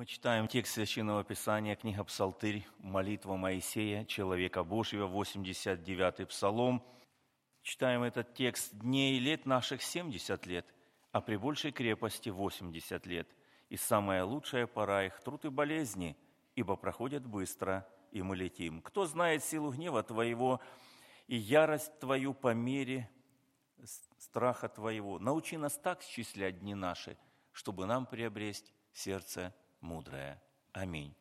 Мы читаем текст Священного Писания, книга Псалтырь, молитва Моисея, человека Божьего, 89-й Псалом. Читаем этот текст: «Дней и лет наших 70 лет, а при большей крепости 80 лет. И самая лучшая пора их труд и болезни, ибо проходят быстро, и мы летим. Кто знает силу гнева Твоего и ярость Твою по мере страха Твоего? Научи нас так счислять дни наши, чтобы нам приобрести сердце мудрое. Аминь».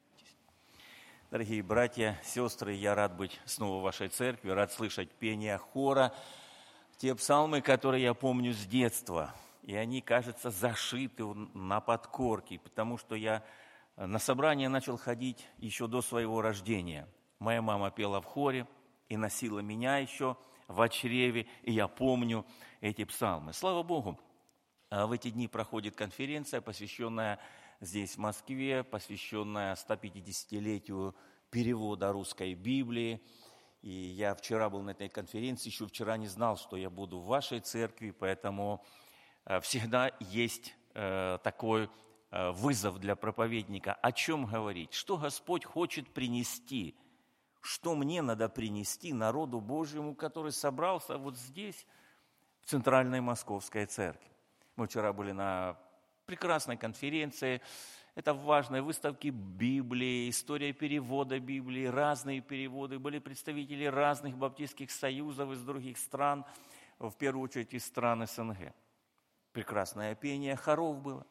Дорогие братья, сестры, я рад быть снова в вашей церкви, рад слышать пение хора, те псалмы, которые я помню с детства. И они, кажется, зашиты на подкорке, потому что я на собрание начал ходить еще до своего рождения. Моя мама пела в хоре и носила меня еще в чреве, и я помню эти псалмы. Слава Богу, в эти дни проходит конференция, посвященная здесь, в Москве, посвященная 150-летию перевода русской Библии. И я вчера был на этой конференции, еще вчера не знал, что я буду в вашей церкви, поэтому всегда есть такой вызов для проповедника. О чем говорить? Что Господь хочет принести? Что мне надо принести народу Божьему, который собрался вот здесь, в Центральной Московской Церкви? Мы вчера были на прекрасной конференции. Это важные выставки Библии, история перевода Библии, разные переводы. Были представители разных баптистских союзов из других стран, в первую очередь из стран СНГ. Прекрасное пение хоров было.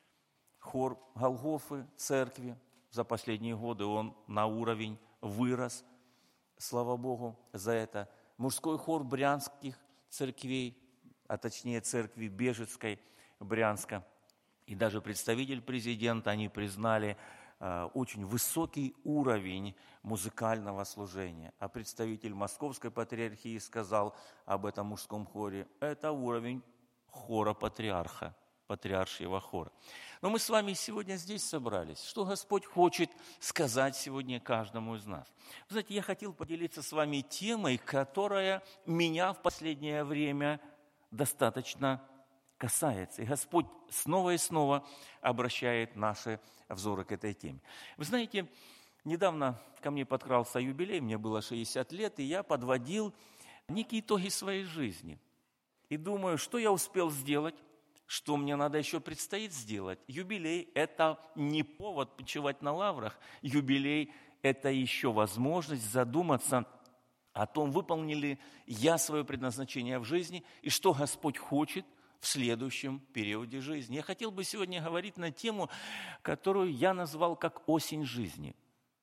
Хор Голгофы церкви. За последние годы он на уровень вырос. Слава Богу за это. Мужской хор брянских церквей, а точнее церкви Бежецкой, Брянска. И даже представитель президента, они признали очень высокий уровень музыкального служения. А представитель Московской патриархии сказал об этом мужском хоре: это уровень хора патриарха, патриаршего хора. Но мы с вами сегодня здесь собрались. Что Господь хочет сказать сегодня каждому из нас? Вы знаете, я хотел поделиться с вами темой, которая меня в последнее время достаточно касается. И Господь снова и снова обращает наши взоры к этой теме. Вы знаете, недавно ко мне подкрался юбилей, мне было 60 лет, и я подводил некие итоги своей жизни. И думаю, что я успел сделать, что мне надо еще предстоит сделать. Юбилей – это не повод почивать на лаврах. Юбилей – это еще возможность задуматься о том, выполнил ли я свое предназначение в жизни и что Господь хочет в следующем периоде жизни. Я хотел бы сегодня говорить на тему, которую я назвал как «Осень жизни».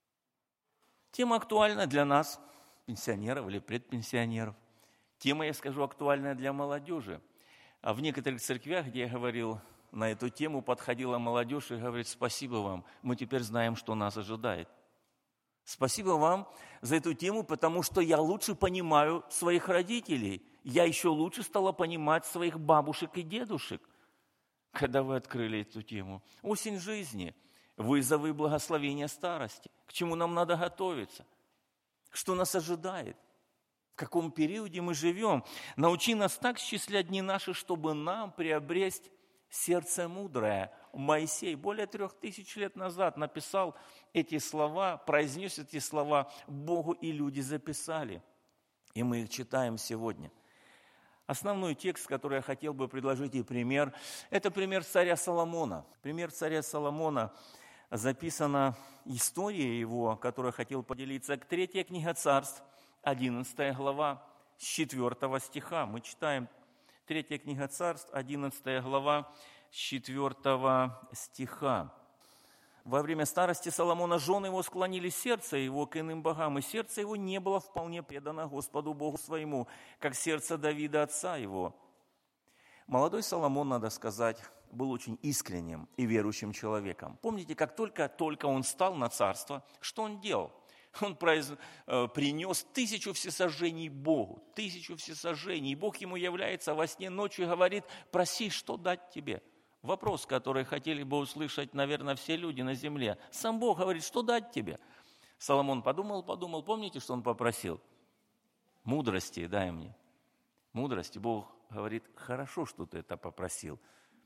Тема актуальна для нас, пенсионеров или предпенсионеров. Тема, я скажу, актуальная для молодежи. А в некоторых церквях, где я говорил на эту тему, подходила молодежь и говорит: спасибо вам, мы теперь знаем, что нас ожидает. Спасибо вам за эту тему, потому что я лучше понимаю своих родителей. Я еще лучше стала понимать своих бабушек и дедушек, когда вы открыли эту тему. Осень жизни, вызовы и благословения старости. К чему нам надо готовиться? Что нас ожидает? В каком периоде мы живем? Научи нас так счислять дни наши, чтобы нам приобрести сердце мудрое. Моисей более 3000 лет назад написал эти слова, произнес эти слова Богу, и люди записали. И мы их читаем сегодня. Основной текст, который я хотел бы предложить, и пример, это пример царя Соломона. Пример царя Соломона, записана история его, которую я хотел поделиться. 3 книга Царств, 11 глава, с 4 стиха. Мы читаем 3 книга Царств, 11 глава, с 4 стиха. Во время старости Соломона жены его склонили сердце его к иным богам, и сердце его не было вполне предано Господу Богу своему, как сердце Давида, отца его. Молодой Соломон, надо сказать, был очень искренним и верующим человеком. Помните, как только он стал на царство, что он делал? Он принес 1000 всесожжений Богу, 1000 всесожжений. И Бог ему является во сне ночью и говорит: проси, что дать тебе. Вопрос, который хотели бы услышать, наверное, все люди на земле. Сам Бог говорит: что дать тебе? Соломон подумал. Помните, что он попросил? Мудрости дай мне. Мудрости. Бог говорит: хорошо, что ты это попросил.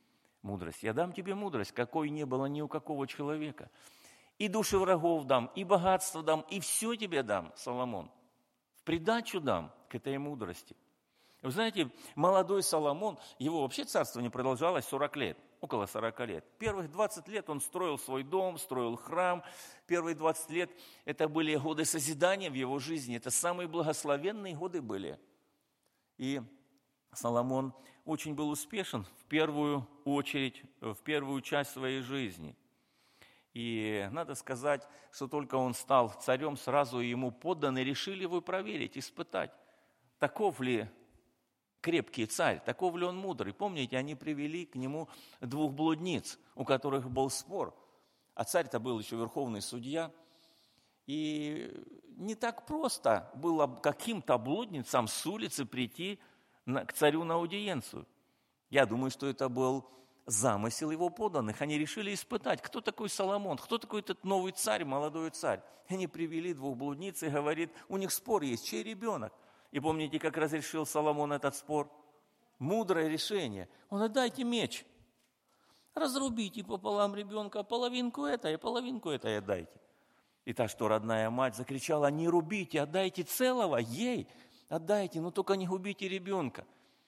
Мудрость. Я дам тебе мудрость, какой не было ни у какого человека. И души врагов дам, и богатство дам, и все тебе дам, Соломон. В придачу дам к этой мудрости. Вы знаете, молодой Соломон, его вообще царство не продолжалось 40 лет, около 40 лет. Первых 20 лет он строил свой дом, строил храм. Первые 20 лет это были годы созидания в его жизни. Это самые благословенные годы были. И Соломон очень был успешен в первую очередь, в первую часть своей жизни. И надо сказать, что только он стал царем, сразу ему подданные решили его проверить, испытать, таков ли крепкий царь, таков ли он мудрый. Помните, они привели к нему 2 блудниц, у которых был спор. А царь-то был еще верховный судья. И не так просто было каким-то блудницам с улицы прийти к царю на аудиенцию. Я думаю, что это был замысел его подданных. Они решили испытать, кто такой Соломон, кто такой этот новый царь, молодой царь. Они привели 2 блудниц и говорит, у них спор есть, чей ребенок? И помните, как разрешил Соломон этот спор? Мудрое решение. Он говорит, дайте меч, разрубите пополам ребенка, половинку это и половинку это отдайте. И та, что родная мать, закричала, не рубите, отдайте целого ей, отдайте, но только не губите ребенка.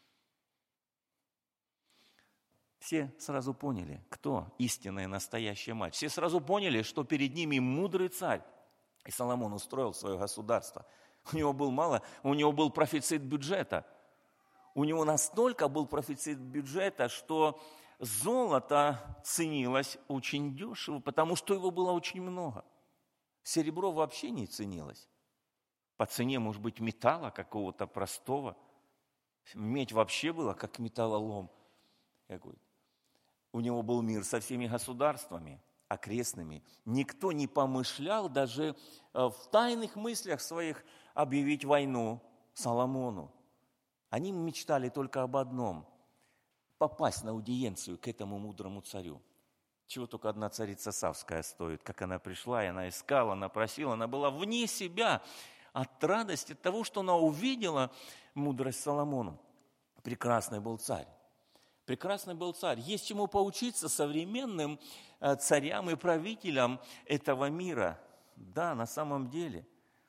Все сразу поняли, кто истинная настоящая мать. Все сразу поняли, что перед ними мудрый царь. И Соломон устроил свое государство. У него был профицит бюджета. У него настолько был профицит бюджета, что золото ценилось очень дешево, потому что его было очень много. Серебро вообще не ценилось. По цене, может быть, металла какого-то простого. Медь вообще была как металлолом какой-то. У него был мир со всеми государствами окрестными. Никто не помышлял даже в тайных мыслях своих объявить войну Соломону. Они мечтали только об одном – попасть на аудиенцию к этому мудрому царю. Чего только одна царица Савская стоит. Как она пришла, и она искала, она просила, она была вне себя от радости, от того, что она увидела мудрость Соломона. Прекрасный был царь. Прекрасный был царь. Есть чему поучиться современным царям и правителям этого мира. Да, на самом деле.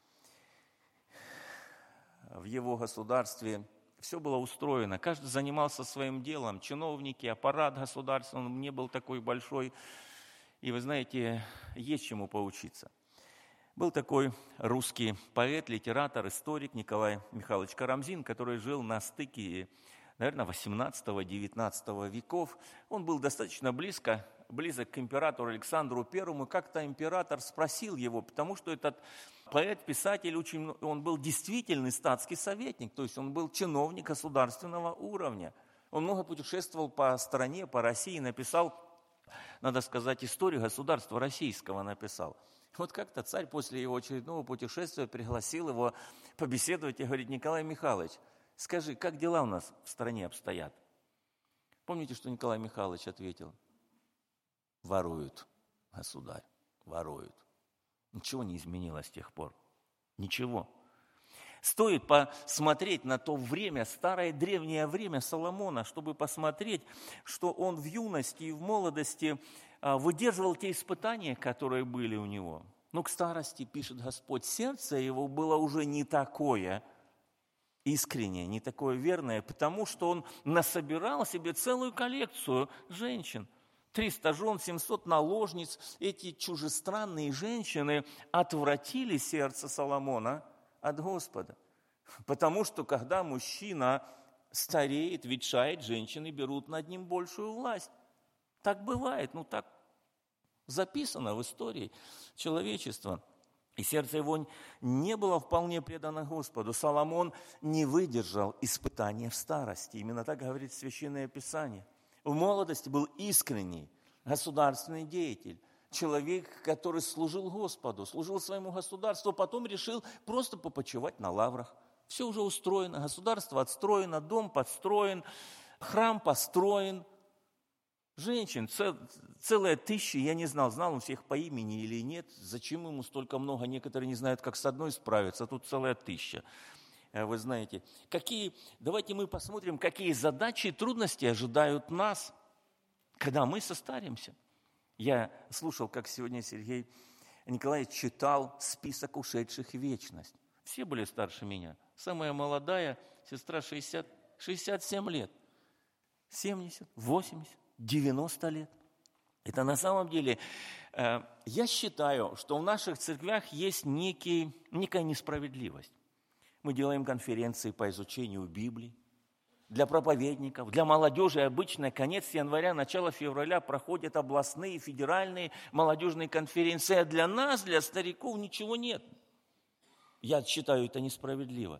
В его государстве все было устроено. Каждый занимался своим делом. Чиновники, аппарат государственный, он не был такой большой. И вы знаете, есть чему поучиться. Был такой русский поэт, литератор, историк Николай Михайлович Карамзин, который жил на стыке, наверное, 18-19 веков. Он был достаточно близок к императору Александру Первому. И как-то император спросил его, потому что этот поэт, писатель, он был действительный статский советник, то есть он был чиновник государственного уровня. Он много путешествовал по стране, по России, написал, надо сказать, историю государства российского написал. Вот как-то царь после его очередного путешествия пригласил его побеседовать и говорит, Николай Михайлович, скажи, как дела у нас в стране обстоят? Помните, что Николай Михайлович ответил? Воруют, государь, воруют. Ничего не изменилось с тех пор. Ничего. Стоит посмотреть на то время, старое древнее время Соломона, чтобы посмотреть, что он в юности и в молодости выдерживал те испытания, которые были у него. Но к старости, пишет Господь, сердце его было уже не такое искреннее, не такое верное, потому что он насобирал себе целую коллекцию женщин. 300 жен, 700 наложниц. Эти чужестранные женщины отвратили сердце Соломона от Господа. Потому что, когда мужчина стареет, ветшает, женщины берут над ним большую власть. Так бывает, так записано в истории человечества. И сердце его не было вполне предано Господу. Соломон не выдержал испытания в старости. Именно так говорит Священное Писание. В молодости был искренний государственный деятель. Человек, который служил Господу, служил своему государству, потом решил просто попочивать на лаврах. Все уже устроено, государство отстроено, дом подстроен, храм построен. Женщин целая 1000, я не знал он всех по имени или нет, зачем ему столько много, некоторые не знают, как с одной справиться, а тут целая 1000. Вы знаете, давайте мы посмотрим, какие задачи и трудности ожидают нас, когда мы состаримся. Я слушал, как сегодня Сергей Николаевич читал список ушедших в вечность. Все были старше меня. Самая молодая сестра 67 лет. 70, 80, 90 лет. Это на самом деле, я считаю, что в наших церквях есть некая несправедливость. Мы делаем конференции по изучению Библии. Для проповедников, для молодежи обычно конец января, начало февраля проходят областные, федеральные молодежные конференции, а для нас, для стариков, ничего нет. Я считаю, это несправедливо.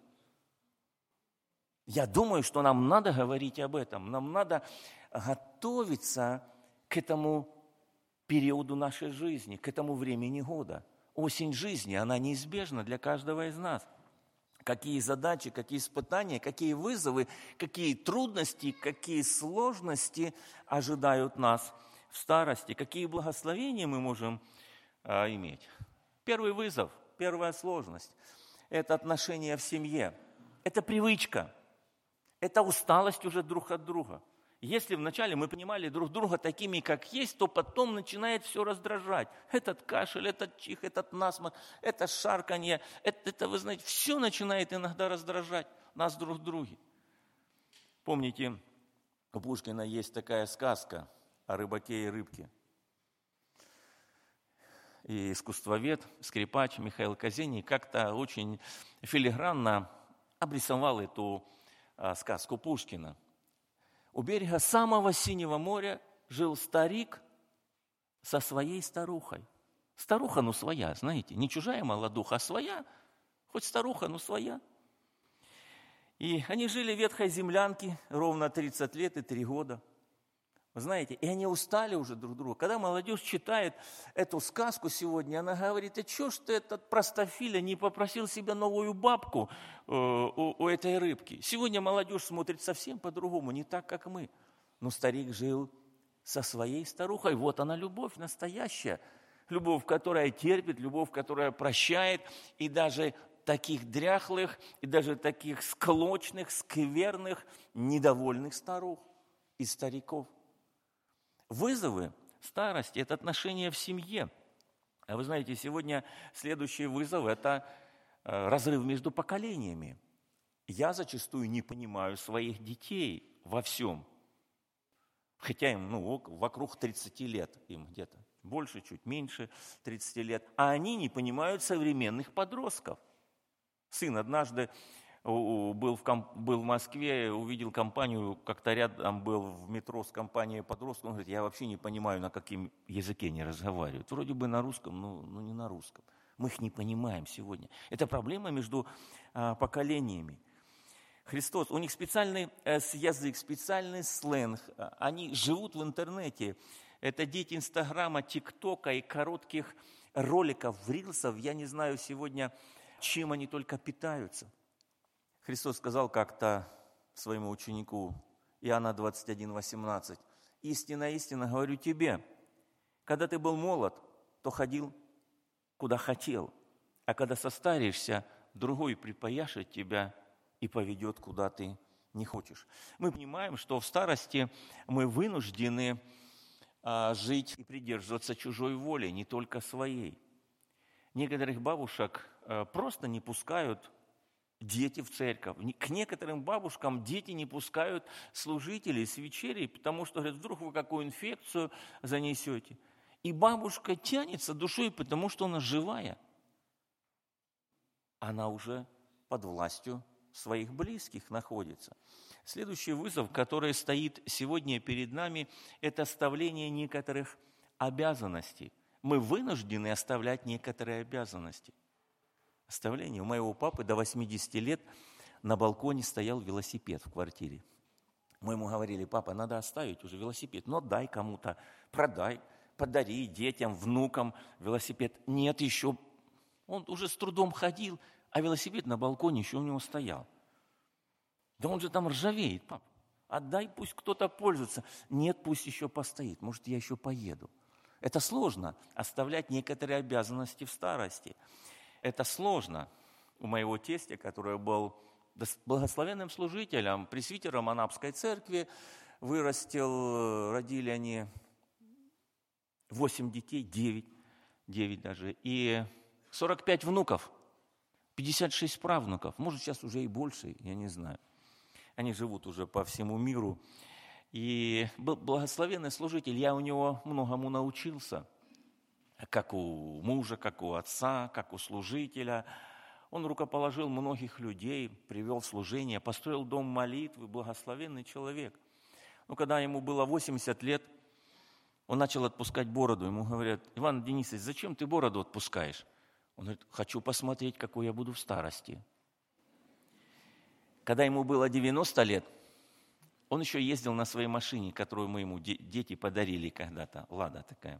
Я думаю, что нам надо говорить об этом, нам надо готовиться к этому периоду нашей жизни, к этому времени года. Осень жизни, она неизбежна для каждого из нас. Какие задачи, какие испытания, какие вызовы, какие трудности, какие сложности ожидают нас в старости, какие благословения мы можем иметь. Первый вызов, первая сложность – это отношения в семье, это привычка, это усталость уже друг от друга. Если вначале мы понимали друг друга такими, как есть, то потом начинает все раздражать. Этот кашель, этот чих, этот насморк, это шарканье, это, вы знаете, все начинает иногда раздражать нас друг в друге. Помните, у Пушкина есть такая сказка о рыбаке и рыбке. И искусствовед, скрипач Михаил Казений как-то очень филигранно обрисовал эту сказку Пушкина. У берега самого синего моря жил старик со своей старухой. Старуха, ну своя, знаете, не чужая молодуха, а своя, хоть старуха, но своя. И они жили в ветхой землянке ровно 30 лет и 3 года. Вы знаете, и они устали уже друг друга. Когда молодежь читает эту сказку сегодня, она говорит: а что ж ты, этот простофиля, не попросил себе новую бабку у этой рыбки? Сегодня молодежь смотрит совсем по-другому, не так, как мы. Но старик жил со своей старухой. Вот она, любовь настоящая. Любовь, которая терпит, любовь, которая прощает. И даже таких дряхлых, и даже таких склочных, скверных, недовольных старух и стариков. Вызовы старости – это отношения в семье. А вы знаете, сегодня следующий вызов – это разрыв между поколениями. Я зачастую не понимаю своих детей во всем. Хотя им вокруг 30 лет, им где-то больше, чуть меньше 30 лет. А они не понимают современных подростков. Сын однажды был в Москве, увидел компанию, как-то рядом был в метро с компанией подростков. Он говорит: я вообще не понимаю, на каком языке они разговаривают. Вроде бы на русском, но не на русском. Мы их не понимаем сегодня. Это проблема между поколениями. Христос, у них специальный язык, специальный сленг. Они живут в интернете. Это дети Инстаграма, ТикТока и коротких роликов, рилсов. Я не знаю сегодня, чем они только питаются. Христос сказал как-то своему ученику, Иоанна 21:18: «Истинно, истинно говорю тебе, когда ты был молод, то ходил, куда хотел, а когда состаришься, другой припояшет тебя и поведет, куда ты не хочешь». Мы понимаем, что в старости мы вынуждены жить и придерживаться чужой воли, не только своей. Некоторых бабушек просто не пускают дети в церковь. К некоторым бабушкам дети не пускают служителей с вечерей, потому что, говорят, вдруг вы какую инфекцию занесете. И бабушка тянется душой, потому что она живая. Она уже под властью своих близких находится. Следующий вызов, который стоит сегодня перед нами, это оставление некоторых обязанностей. Мы вынуждены оставлять некоторые обязанности. Оставление. У моего папы до 80 лет на балконе стоял велосипед в квартире. Мы ему говорили: папа, надо оставить уже велосипед. Но дай кому-то, продай, подари детям, внукам велосипед. Нет, еще. Он уже с трудом ходил, а велосипед на балконе еще у него стоял. Да он же там ржавеет, пап. Отдай, пусть кто-то пользуется. Нет, пусть еще постоит. Может, я еще поеду. Это сложно, оставлять некоторые обязанности в старости. Это сложно. У моего тестя, который был благословенным служителем, пресвитером Анапской церкви, вырастил, родили они 8 детей, 9 даже, и 45 внуков, 56 правнуков, может, сейчас уже и больше, я не знаю. Они живут уже по всему миру. И был благословенный служитель, я у него многому научился, как у мужа, как у отца, как у служителя. Он рукоположил многих людей, привел в служение, построил дом молитвы, благословенный человек. Но когда ему было 80 лет, он начал отпускать бороду. Ему говорят: Иван Денисович, зачем ты бороду отпускаешь? Он говорит: хочу посмотреть, какой я буду в старости. Когда ему было 90 лет, он еще ездил на своей машине, которую мы ему дети подарили когда-то. Лада такая,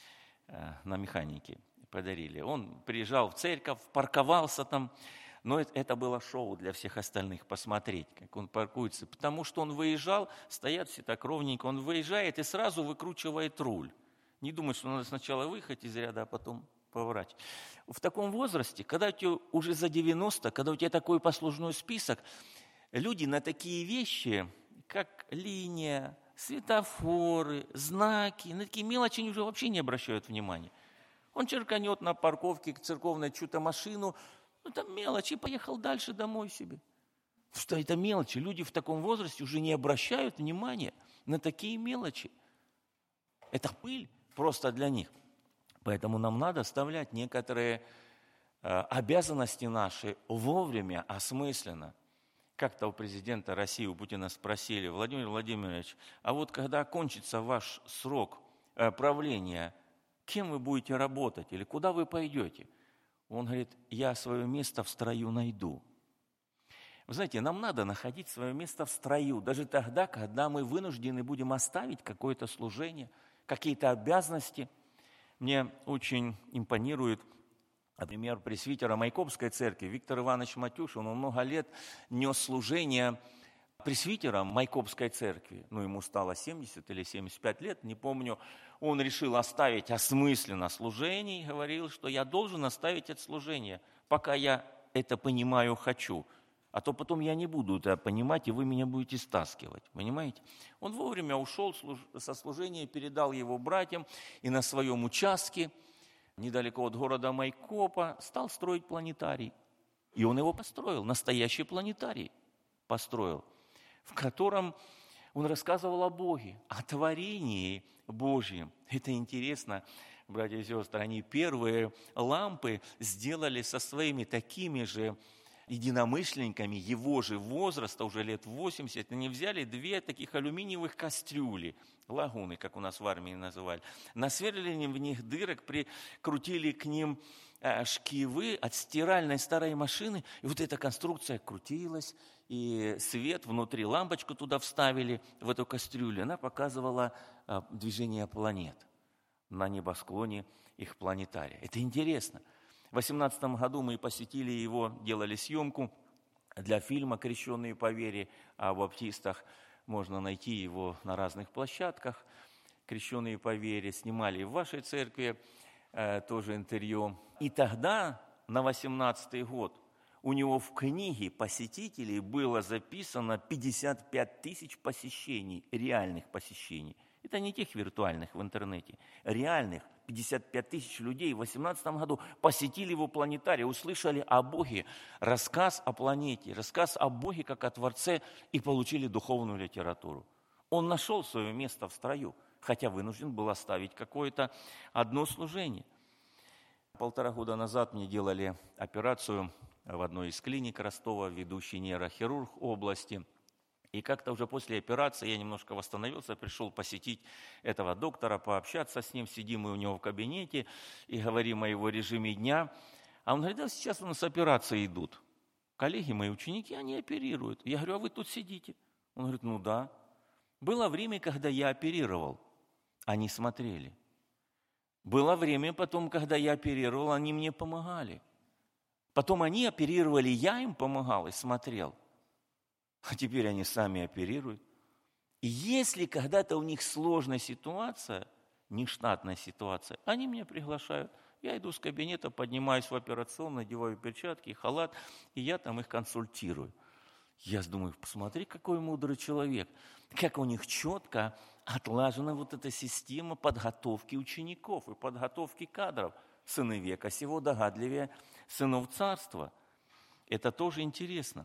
на механике подарили. Он приезжал в церковь, парковался там. Но это было шоу для всех остальных, посмотреть, как он паркуется. Потому что он выезжал, стоят все так ровненько, он выезжает и сразу выкручивает руль. Не думает, что надо сначала выехать из ряда, а потом поворачивать. В таком возрасте, когда у тебя уже за 90, когда у тебя такой послужной список, люди на такие вещи, как линия, светофоры, знаки, на такие мелочи они уже вообще не обращают внимания. Он черканет на парковке к церковной чью-то машину, там мелочи, и поехал дальше домой себе. Что это мелочи? Люди в таком возрасте уже не обращают внимания на такие мелочи. Это пыль просто для них. Поэтому нам надо оставлять некоторые обязанности наши вовремя, осмысленно. Как-то у президента России, у Путина спросили: Владимир Владимирович, а вот когда кончится ваш срок правления, кем вы будете работать или куда вы пойдете? Он говорит: я свое место в строю найду. Вы знаете, нам надо находить свое место в строю, даже тогда, когда мы вынуждены будем оставить какое-то служение, какие-то обязанности. Мне очень импонирует, например, пресвитера Майкопской церкви Виктор Иванович Матюшин. Он много лет нес служение пресвитером Майкопской церкви. Ему стало 70 или 75 лет, не помню. Он решил оставить осмысленно служение и говорил, что я должен оставить это служение, пока я это понимаю, хочу. А то потом я не буду это понимать, и вы меня будете стаскивать. Понимаете? Он вовремя ушел со служения, передал его братьям, и на своем участке, недалеко от города Майкопа, стал строить планетарий. И он его построил, настоящий планетарий построил, в котором он рассказывал о Боге, о творении Божьем. Это интересно, братья и сестры, они первые лампы сделали со своими такими же единомышленниками его же возраста, уже лет 80, они взяли 2 таких алюминиевых кастрюли, лагуны, как у нас в армии называли, насверлили в них дырок, прикрутили к ним шкивы от стиральной старой машины, и вот эта конструкция крутилась, и свет внутри, лампочку туда вставили, в эту кастрюлю, она показывала движение планет на небосклоне их планетария. Это интересно. В 2018 году мы посетили его, делали съемку для фильма «Крещенные по вере» о баптистах. Можно найти его на разных площадках. «Крещенные по вере» снимали в вашей церкви, тоже интервью. И тогда, на 2018 год, у него в книге посетителей было записано 55 тысяч посещений, реальных посещений. Это не тех виртуальных в интернете, реальных. 55 тысяч людей в 2018 году посетили его планетарий, услышали о Боге, рассказ о планете, рассказ о Боге как о Творце и получили духовную литературу. Он нашел свое место в строю, хотя вынужден был оставить какое-то одно служение. 1,5 года назад мне делали операцию в одной из клиник Ростова, ведущий нейрохирург области. И как-то уже после операции я немножко восстановился, пришел посетить этого доктора, пообщаться с ним. Сидим мы у него в кабинете и говорим о его режиме дня. А он говорит: да, сейчас у нас операции идут. Коллеги мои, ученики, они оперируют. Я говорю: а вы тут сидите? Он говорит: ну да. Было время, когда я оперировал, они смотрели. Было время потом, когда я оперировал, они мне помогали. Потом они оперировали, я им помогал и смотрел. А теперь они сами оперируют. И если когда-то у них сложная ситуация, нештатная ситуация, они меня приглашают. Я иду с кабинета, поднимаюсь в операционную, надеваю перчатки, халат, и я там их консультирую. Я думаю, посмотри, какой мудрый человек, как у них четко отлажена вот эта система подготовки учеников и подготовки кадров. Сыны века сего догадливее сынов царства. Это тоже интересно.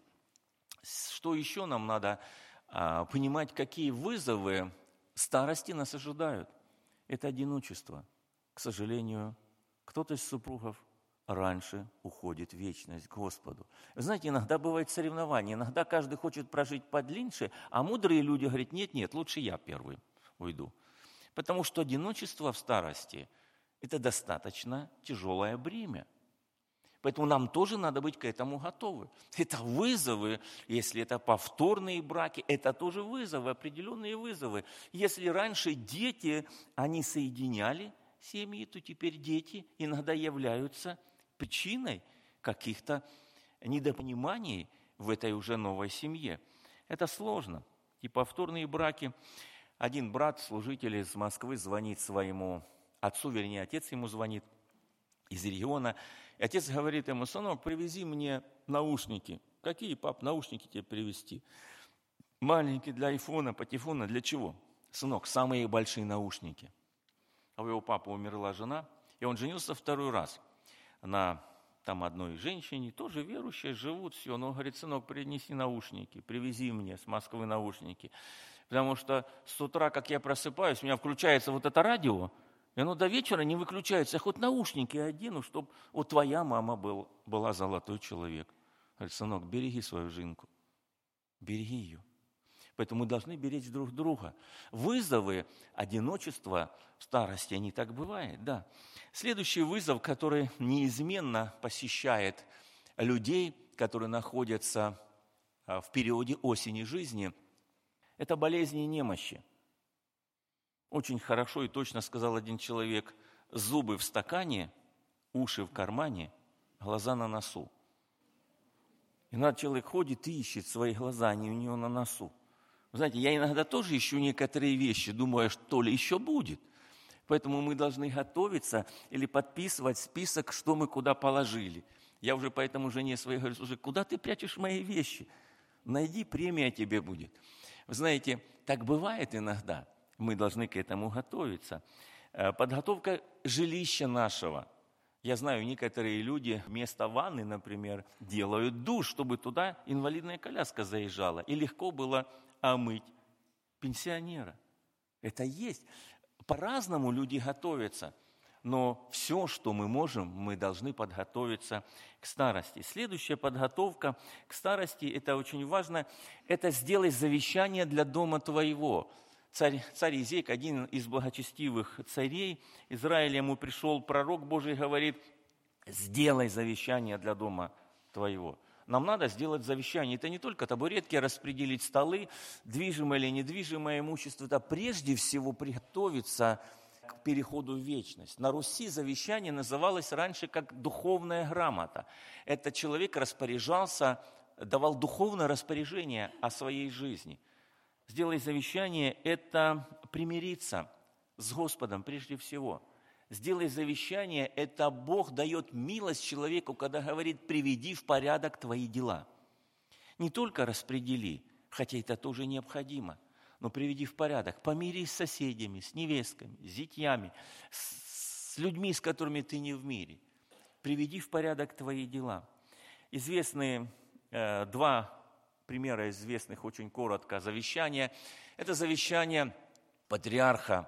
Что еще нам надо понимать, какие вызовы старости нас ожидают? Это одиночество. К сожалению, кто-то из супругов раньше уходит в вечность к Господу. Вы знаете, иногда бывает соревнование, иногда каждый хочет прожить подлиннее, а мудрые люди говорят, нет, лучше я первый уйду. Потому что одиночество в старости – это достаточно тяжелое бремя. Поэтому нам тоже надо быть к этому готовы. Это вызовы, если это повторные браки, это тоже вызовы, определенные вызовы. Если раньше дети, они соединяли семьи, то теперь дети иногда являются причиной каких-то недопониманий в этой уже новой семье. Это сложно. И повторные браки. Один брат, служитель из Москвы, звонит своему отцу, вернее, отец ему звонит из региона. И отец говорит ему: сынок, привези мне наушники. Какие, пап, наушники тебе привезти? Маленькие для айфона, патефона, для чего? Сынок, самые большие наушники. А у его папы умерла жена, и он женился второй раз на там одной женщине, тоже верующие, живут, все. Но он говорит: сынок, принеси наушники, привези мне с Москвы наушники. Потому что с утра, как я просыпаюсь, у меня включается вот это радио, и оно до вечера не выключается. Я хоть наушники одену, чтобы вот твоя мама была золотой человек. Говорит: сынок, береги свою жинку, береги ее. Поэтому мы должны беречь друг друга. Вызовы одиночества в старости, они так бывают, да. Следующий вызов, который неизменно посещает людей, которые находятся в периоде осени жизни, это болезни и немощи. Очень хорошо и точно сказал один человек: зубы в стакане, уши в кармане, глаза на носу. Иногда человек ходит и ищет свои глаза, они у него на носу. Вы знаете, я иногда тоже ищу некоторые вещи, думаю, что ли еще будет. Поэтому мы должны готовиться или подписывать список, что мы куда положили. Я уже поэтому жене своей говорю: слушай, куда ты прячешь мои вещи? Найди, премия тебе будет. Вы знаете, так бывает иногда. Мы должны к этому готовиться. Подготовка жилища нашего. Я знаю, некоторые люди вместо ванны, например, делают душ, чтобы туда инвалидная коляска заезжала, и легко было омыть пенсионера. Это есть. По-разному люди готовятся, но все, что мы можем, мы должны подготовиться к старости. Следующая подготовка к старости, это очень важно, это сделай завещание для дома твоего. Царь Изек, один из благочестивых царей Израиля, ему пришел пророк Божий, говорит: сделай завещание для дома твоего. Нам надо сделать завещание. Это не только табуретки, распределить столы, движимое или недвижимое имущество. Это прежде всего приготовиться к переходу в вечность. На Руси завещание называлось раньше как духовная грамота. Этот человек распоряжался, давал духовное распоряжение о своей жизни. Сделай завещание – это примириться с Господом прежде всего. Сделай завещание – это Бог дает милость человеку, когда говорит: приведи в порядок твои дела. Не только распредели, хотя это тоже необходимо, но приведи в порядок. Помирись с соседями, с невестками, с зятьями, с людьми, с которыми ты не в мире. Приведи в порядок твои дела. Известные два примера известных очень коротко завещания. Это завещание патриарха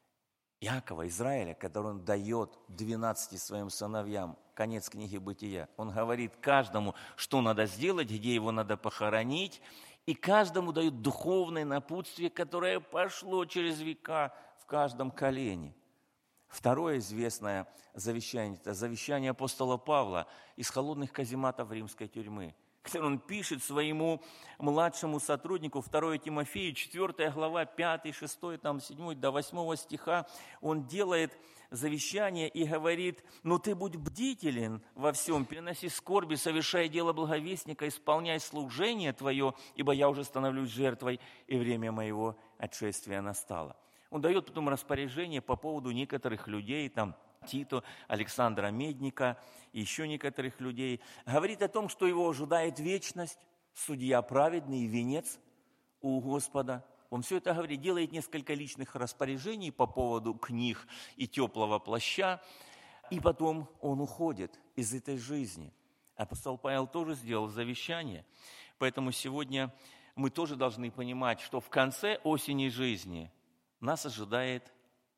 Иакова, Израиля, который он дает 12 своим сыновьям. Конец книги Бытия. Он говорит каждому, что надо сделать, где его надо похоронить, и каждому дает духовное напутствие, которое пошло через века в каждом колене. Второе известное завещание – это завещание апостола Павла из холодных казематов римской тюрьмы, который он пишет своему младшему сотруднику, 2 Тимофею, 4 глава, 5, 6, 7 до 8 стиха, он делает завещание и говорит: «Ну ты будь бдителен во всем, переноси скорби, совершай дело благовестника, исполняй служение твое, ибо я уже становлюсь жертвой, и время моего отшествия настало». Он дает потом распоряжение по поводу некоторых людей, Титу, Александра Медника и еще некоторых людей. Говорит о том, что его ожидает вечность, судья праведный и венец у Господа. Он все это говорит, делает несколько личных распоряжений по поводу книг и теплого плаща, и потом он уходит из этой жизни. Апостол Павел тоже сделал завещание, поэтому сегодня мы тоже должны понимать, что в конце осени жизни нас ожидает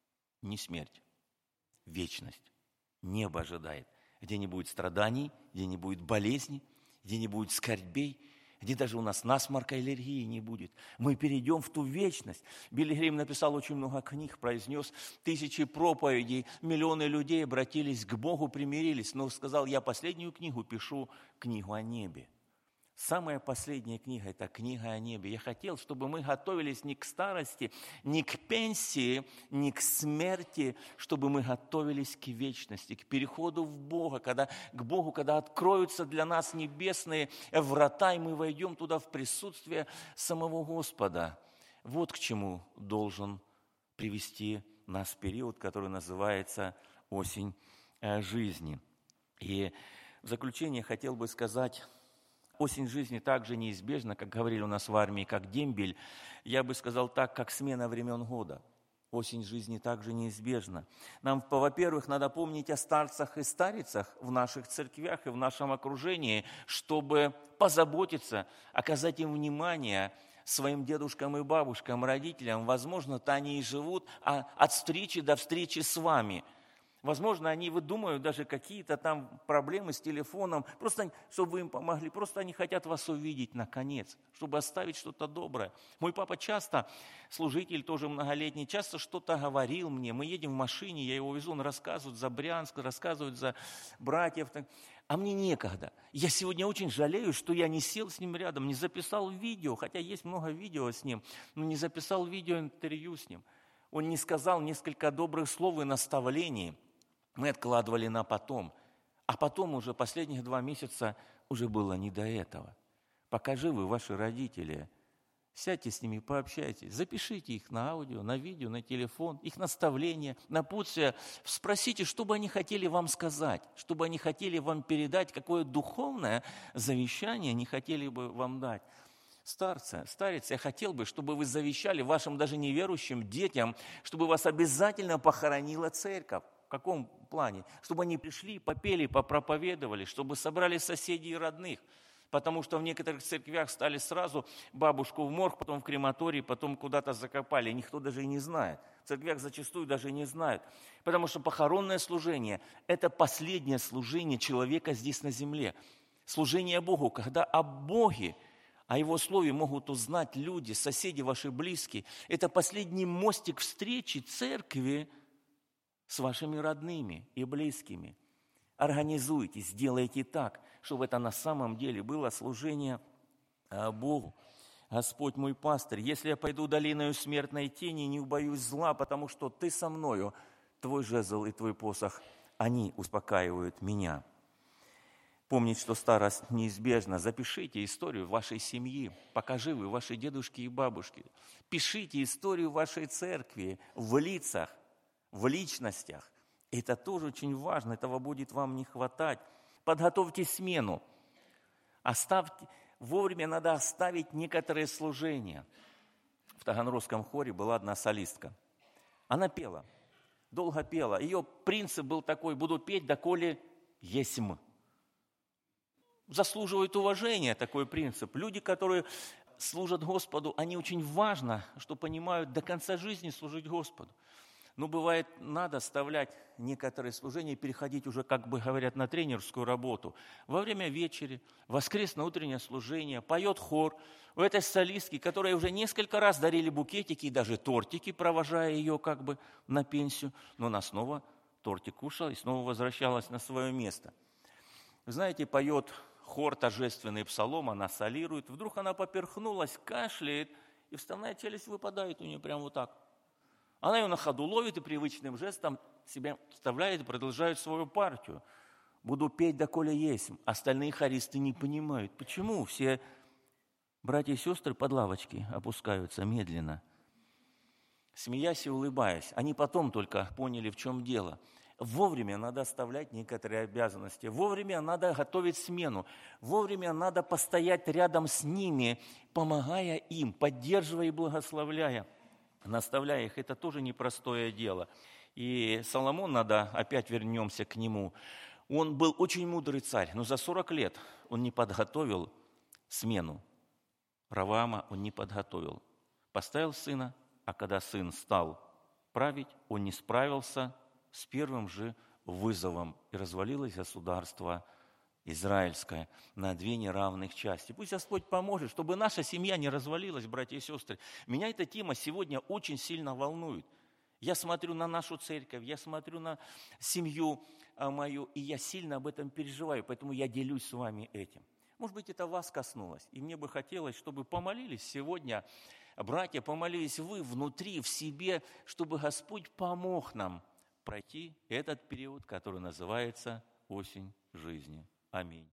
не смерть, вечность. Небо ожидает, где не будет страданий, где не будет болезней, где не будет скорбей, где даже у нас насморка, аллергии не будет. Мы перейдем в ту вечность. Билли Грэм написал очень много книг, произнес тысячи проповедей, миллионы людей обратились к Богу, примирились. Но сказал, я последнюю книгу пишу, книгу о небе. Самая последняя книга – это книга о небе. Я хотел, чтобы мы готовились не к старости, не к пенсии, не к смерти, чтобы мы готовились к вечности, к переходу в Бога, к Богу, когда откроются для нас небесные врата, и мы войдем туда в присутствие самого Господа. Вот к чему должен привести нас период, который называется осень жизни. И в заключение хотел бы сказать, осень жизни также неизбежна, как говорили у нас в армии, как дембель. Я бы сказал так, как смена времен года. Осень жизни также неизбежна. Нам, во-первых, надо помнить о старцах и старицах в наших церквях и в нашем окружении, чтобы позаботиться, оказать им внимание, своим дедушкам и бабушкам, родителям. Возможно-то они и живут от встречи до встречи с вами. Возможно, они выдумывают даже какие-то там проблемы с телефоном, просто чтобы вы им помогли. Просто они хотят вас увидеть наконец, чтобы оставить что-то доброе. Мой папа часто, служитель тоже многолетний, часто что-то говорил мне. Мы едем в машине, я его везу, он рассказывает за Брянск, рассказывает за братьев. А мне некогда. Я сегодня очень жалею, что я не сел с ним рядом, не записал видео, хотя есть много видео с ним, но не записал видеоинтервью с ним. Он не сказал несколько добрых слов и наставлений. Мы откладывали на потом. А потом уже последних 2 месяца уже было не до этого. Пока живы ваши родители, сядьте с ними, пообщайтесь, запишите их на аудио, на видео, на телефон, их наставления, напутствия. Спросите, что бы они хотели вам сказать, что бы они хотели вам передать, какое духовное завещание они хотели бы вам дать. Старец, я хотел бы, чтобы вы завещали вашим даже неверующим детям, чтобы вас обязательно похоронила церковь. В каком плане? Чтобы они пришли, попели, попроповедовали, чтобы собрали соседей и родных. Потому что в некоторых церквях стали сразу бабушку в морг, потом в крематорий, потом куда-то закопали. Никто даже и не знает. В церквях зачастую даже не знают. Потому что похоронное служение – это последнее служение человека здесь на земле. Служение Богу, когда о Боге, о Его Слове могут узнать люди, соседи ваши близкие. Это последний мостик встречи церкви с вашими родными и близкими. Организуйте, сделайте так, чтобы это на самом деле было служение Богу. Господь мой пастырь, если я пойду долиною смертной тени, не убоюсь зла, потому что Ты со мною, Твой жезл и Твой посох, они успокаивают меня. Помните, что старость неизбежна. Запишите историю вашей семьи, пока живы ваши дедушки и бабушки. Пишите историю вашей церкви в лицах, в личностях. Это тоже очень важно, этого будет вам не хватать. Подготовьте смену. Вовремя надо оставить некоторые служения. В Таганрогском хоре была одна солистка. Она пела, долго пела. Ее принцип был такой: буду петь, доколе есмь. Заслуживает уважения такой принцип. Люди, которые служат Господу, они очень важно, что понимают до конца жизни служить Господу. Но бывает, надо оставлять некоторые служения и переходить уже, как бы говорят, на тренерскую работу. Во время вечери, воскресное утреннее служение, поет хор. У этой солистки, которые уже несколько раз дарили букетики и даже тортики, провожая ее как бы на пенсию, но она снова тортик кушала и снова возвращалась на свое место. Вы знаете, поет хор торжественный псалом, она солирует. Вдруг она поперхнулась, кашляет, и вставная челюсть выпадает у нее прямо вот так. Она ее на ходу ловит и привычным жестом себя вставляет и продолжает свою партию. Буду петь, доколе есть. Остальные хористы не понимают, почему все братья и сестры под лавочки опускаются медленно, смеясь и улыбаясь. Они потом только поняли, в чем дело. Вовремя надо оставлять некоторые обязанности, вовремя надо готовить смену, вовремя надо постоять рядом с ними, помогая им, поддерживая и благословляя, наставляя их. Это тоже непростое дело. И Соломон, опять вернемся к нему, он был очень мудрый царь, но за 40 лет он не подготовил смену. Ровоама он не подготовил. Поставил сына, а когда сын стал править, он не справился с первым же вызовом, и развалилось государство израильское на две неравных части. Пусть Господь поможет, чтобы наша семья не развалилась, братья и сестры. Меня эта тема сегодня очень сильно волнует. Я смотрю на нашу церковь, я смотрю на семью мою, и я сильно об этом переживаю, поэтому я делюсь с вами этим. Может быть, это вас коснулось, и мне бы хотелось, чтобы помолились сегодня, братья, помолились вы внутри, в себе, чтобы Господь помог нам пройти этот период, который называется осень жизни. Аминь.